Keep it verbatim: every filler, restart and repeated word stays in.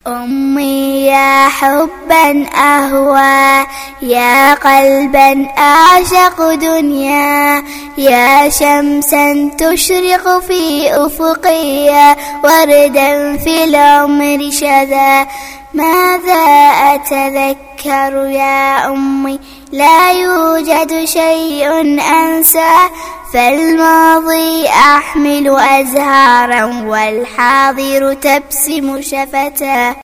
أمي يا حبا أهوى، يا قلبا أعشق دنيا، يا شمسا تشرق في أفقي، وردا في العمر شذا. ماذا أتذكر يا أمي؟ لا يوجد شيء أنسى، فالماضي أحمل أزهارا والحاضر تبسم شفتا.